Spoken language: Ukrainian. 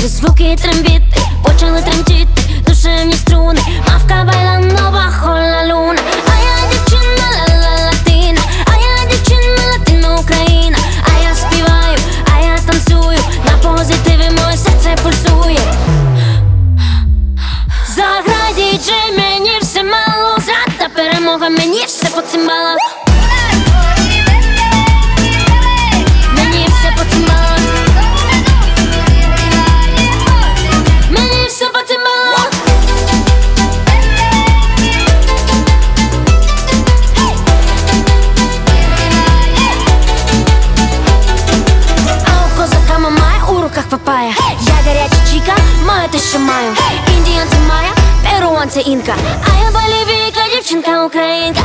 звуки трембіти почали тремтіти душевні струни. Мавка байлando bajo la luna. А я дівчина ла-ла-латина, а я дівчина латино-україна. А я співаю, а я танцюю, на позитиві моє серце пульсує. Заграй, діджей, мені все мало. Зрада, перемога, мені все по цимбалах. Папая. Я горяча чика, маю те, що маю. Індіянці Майя, перуанці інка. А я болівійка, дівчинка українка.